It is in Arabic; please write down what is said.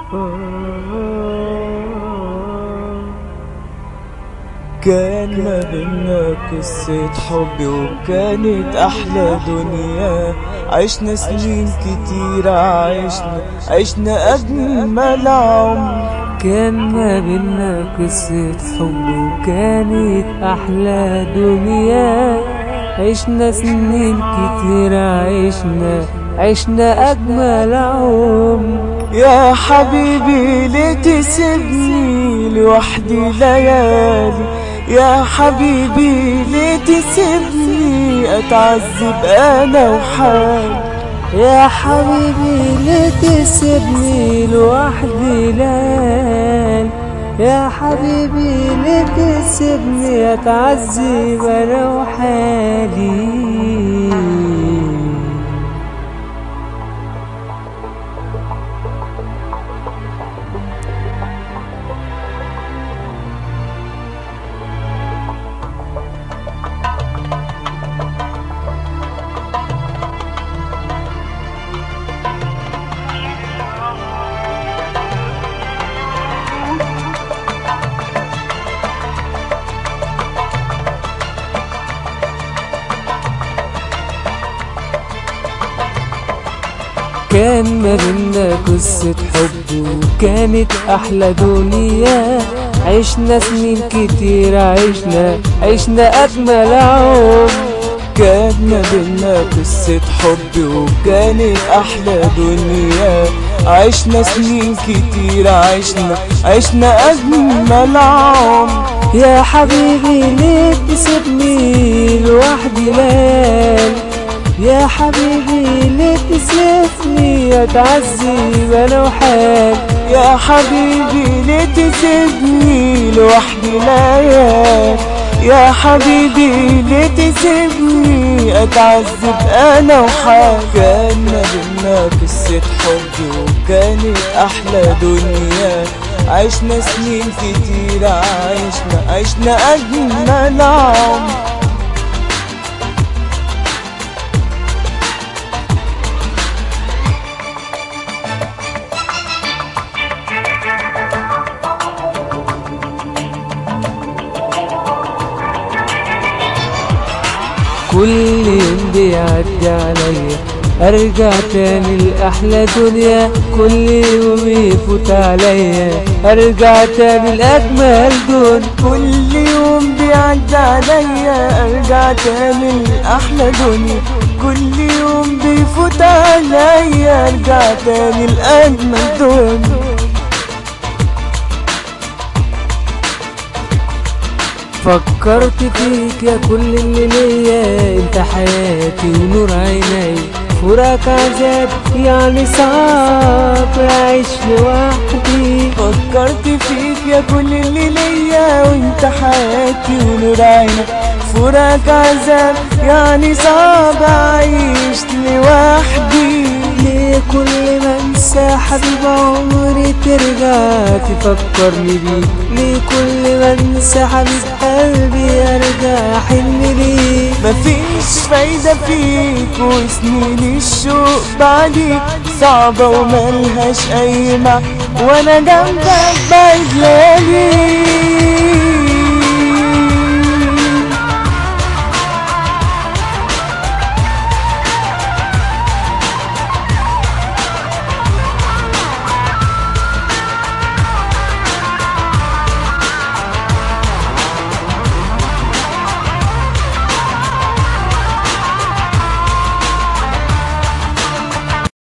كان ما بينا قصة حب وكانت أحلى دنيا. عشنا سنين كتيرة، عشنا أجمل عمر. كان ما بينا قصة حب وكانت أحلى دنيا. عشنا سنين كتيرة، عشنا أجمل عمر. يا حبيبي ليه تسيبني لوحدي ليالي؟ يا حبيبي ليه تسيبني أتعذب أنا وحالي؟ يا حبيبي ليه تسيبني لوحدي ليالي؟ يا حبيبي ليه تسيبني أتعذب أنا وحالي؟ كان ما بينا قصة حب وكانت أحلى دنيا. عشنا سنين كتير، عشنا أجمل عمر. كان ما بينا قصة حب وكانت أحلى دنيا. عشنا سنين كتير، عشنا أجمل عمر. يا حبيبي ليه تسيبني لوحدي ليالي؟ يا حبيبي ليه تسيبني أتعذب أنا وحالي؟ يا حبيبي ليه تسيبني لوحدي ليالي؟ يا حبيبي ليه تسيبني أتعذب أنا وحالي؟ كان ما بينا قصة حب وكانت أحلى دنيا. عشنا سنين كتيرة، عشنا أجمل عمر. كل يوم بيعدي عليا ارجع تاني لأحلى دنيا. كل يوم يفوت عليا ارجع تاني لأجمل دنيا. كل يوم بيعدي عليا ارجع تاني لأحلى دنيا. كل يوم بيفوت عليا ارجع تاني لأجمل دنيا. فكرت فيك يا كل اللي ليا، انت حياتي ونور عيني. فراق عذاب يعني صعب اعيش لوحدي. فكرت فيك يا كل اللي ليا وانت حياتي ونور عيني. فراق عذاب يعني صعب اعيش لوحدي. ليه كل ما انسى حبيب عمري ترجع تفكرني بيك؟ ليه كل ما انسى حبيب قلبي ارجع احن ليك؟ مفيش فايدة فيك وسنين الشوق بعديك صعبة وملهاش اي معنى وانا جنبك بعيد ليالي.